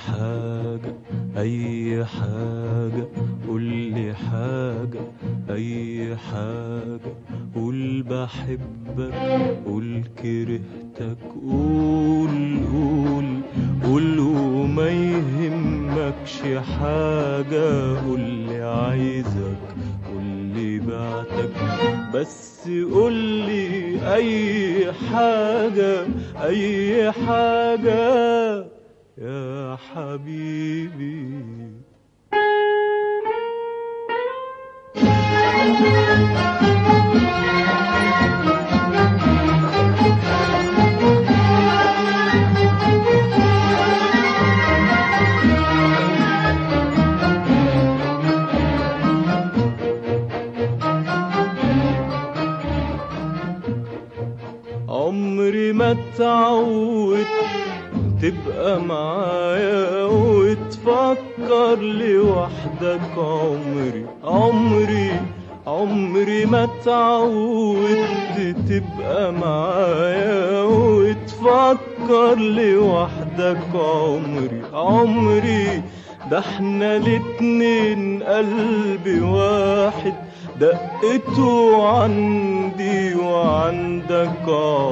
حاجة أي حاجة قولي حاجة أي حاجة قول بحبك قول كرهتك قول قول قول وما يهمكش حاجة قولي عايزك قولي بعتك بس قولي أي حاجة أي حاجة يا حبيبي. عمري ما اتعودت تبقى معايا وتفكر لوحدك عمري ما اتعودت تبقى معايا وتفكر لوحدك عمري ده احنا الاتنين قلبي واحد دقته عندي وعندك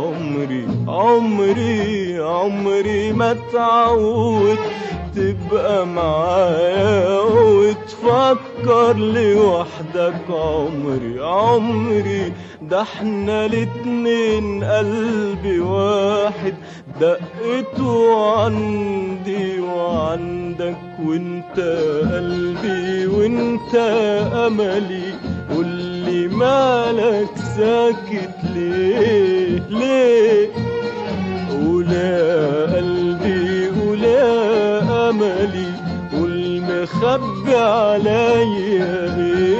عمري ما اتعودت تبقى معايا وتفكر لوحدك عمري ده احنا الاتنين قلبي واحد دقته عندي وعندك وانت قلبي وانت املي قولي مالك ساكت ليه قول يا قلبي قول يا املي قول مخبي عليا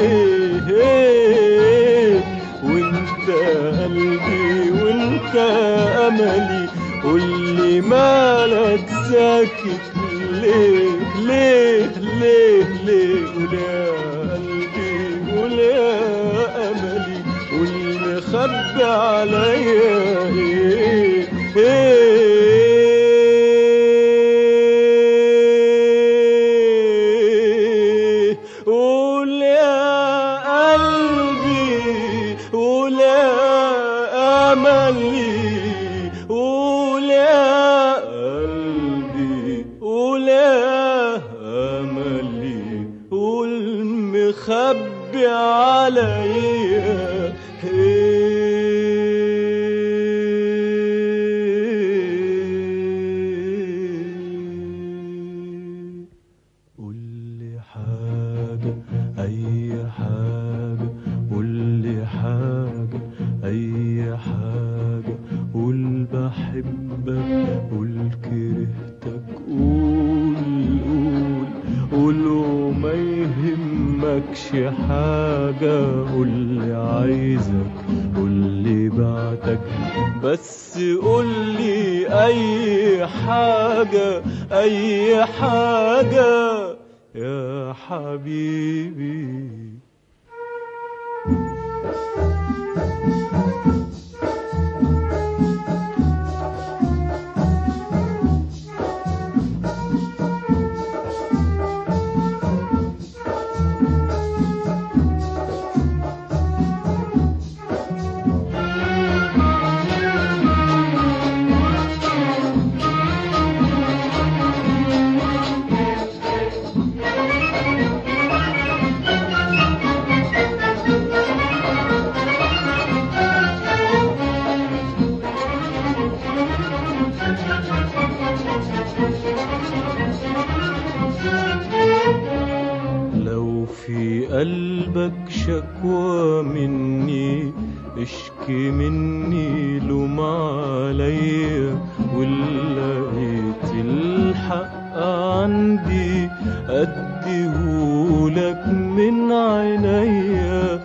ايه وانت قلبي وانت املي قولي مالك ساكت ليه قول يا قلبي قول يا املي قول مخبي عليا قول يا قلبي قول يا املي قول يا قلبي قول يا املي قول مخبي عليا قولي حاجة أي حاجة قولي حاجة أي حاجة قول بحبك قول كرهتك قول وما يهمكش حاجة قولي عايزك قولي بعتك بس قولي أي حاجة أي حاجة يا حبيبي. لو في قلبك شكوى مني اشكي مني لوم عليا ولقيت الحق عندي اديهولك من عينيا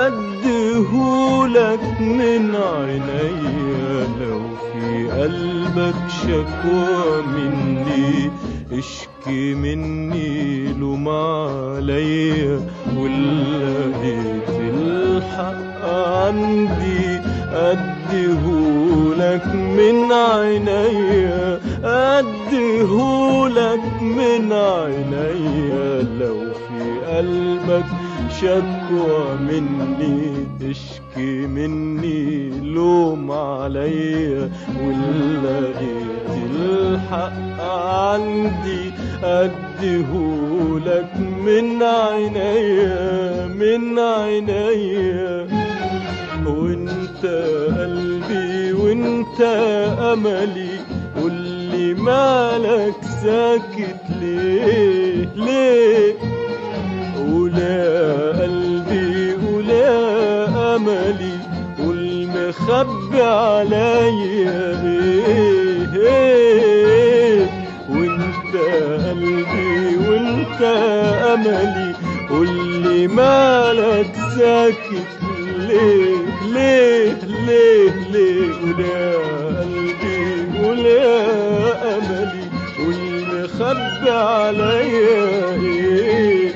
اديهولك من عينيا. لو في قلبك شكوى مني اشكي مني لوم عليا ولقيت الحق عندي اديهولك من عينيا اديهولك أديهولك من عينيا لو في قلبك شكوى مني اشكي مني لوم عليا ولقيت الحق عندي أديهولك من عينيا من عينيا. وانت قلبي وانت أملي قولي مالك ساكت ليه ليه؟ ولا قلبي ولا أملي والمخبي عليا ايه ايه؟ وانت قلبي وانت أملي قولي مالك ساكت ليه ليه ليه ليه؟ ولا قلبي ولا أملي والمخبي عليا ايه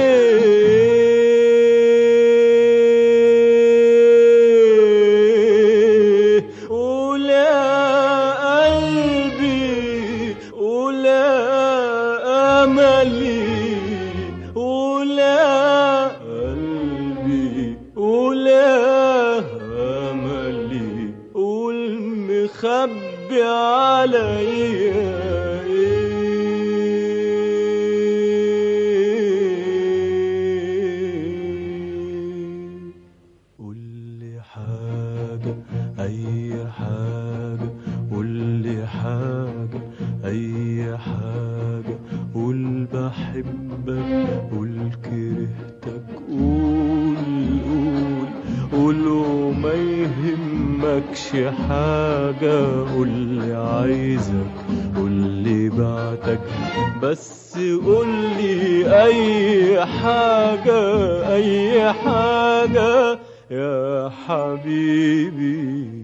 ايه؟ ولا قلبي ولا أملي ولا قلبي ولا أملي والمخبي عليا أي حاجة قولي حاجة أي حاجة قول بحبك قول كرهتك قول قول وما يهمكش حاجة قولي عايزك قولي بعتك بس قولي أي حاجة أي حاجة يا حبيبي.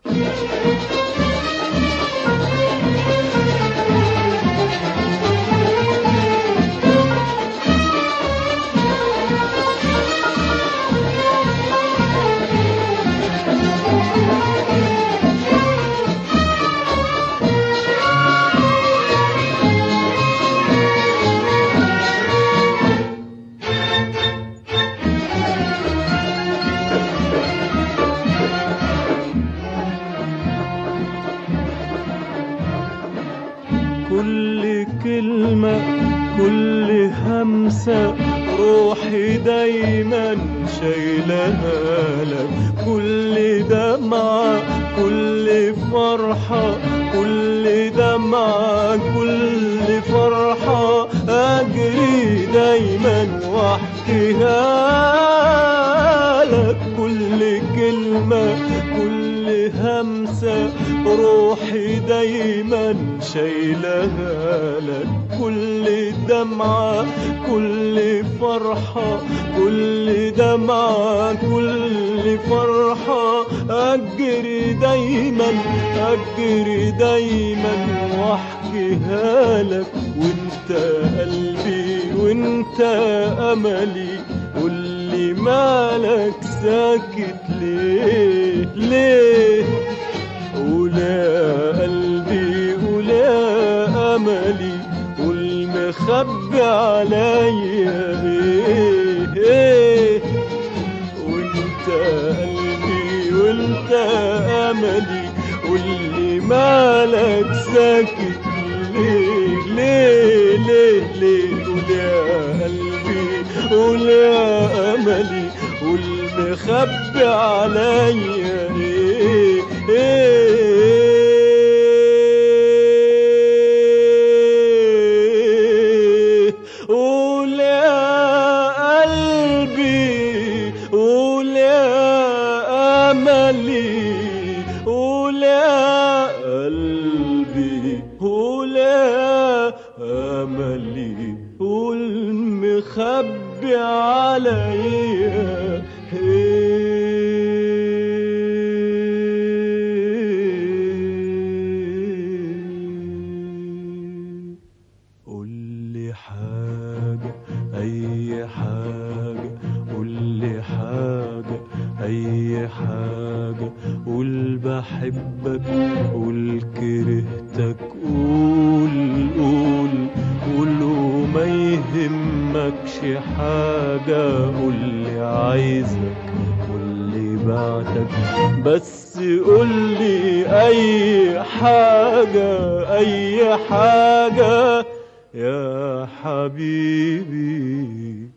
كل كلمة كل همسة روحي دايما شايلها لك كل دمعة كل فرحة كل دمعة كل فرحة أجري دايما واحكيها لك كل كلمة كل همسة روحي دايما شايلها لك كل دمعة كل فرحة كل دمعة كل فرحة أجري دايما واحكيها لك. وانت قلبي وانت أملي قولي مالك ساكت ليه ليه؟ ولا قلبي ولا أملي والمخبي عليا ايه ايه؟ وانت قلبي وانت أملي قولي مالك ساكت ليه ليه ليه ليه؟ ولا قلبي ولا أملي والمخبي عليا ايه ايه؟ ولا قلبي ولا أملي ولا قلبي ولا أملي والمخبي عليا قولي حاجة أي حاجة قولي حاجة أي حاجة قول بحبك قول كرهتك قول مالكش حاجة قولي عايزك قولي بعتك بس قولي أي حاجة أي حاجة يا حبيبي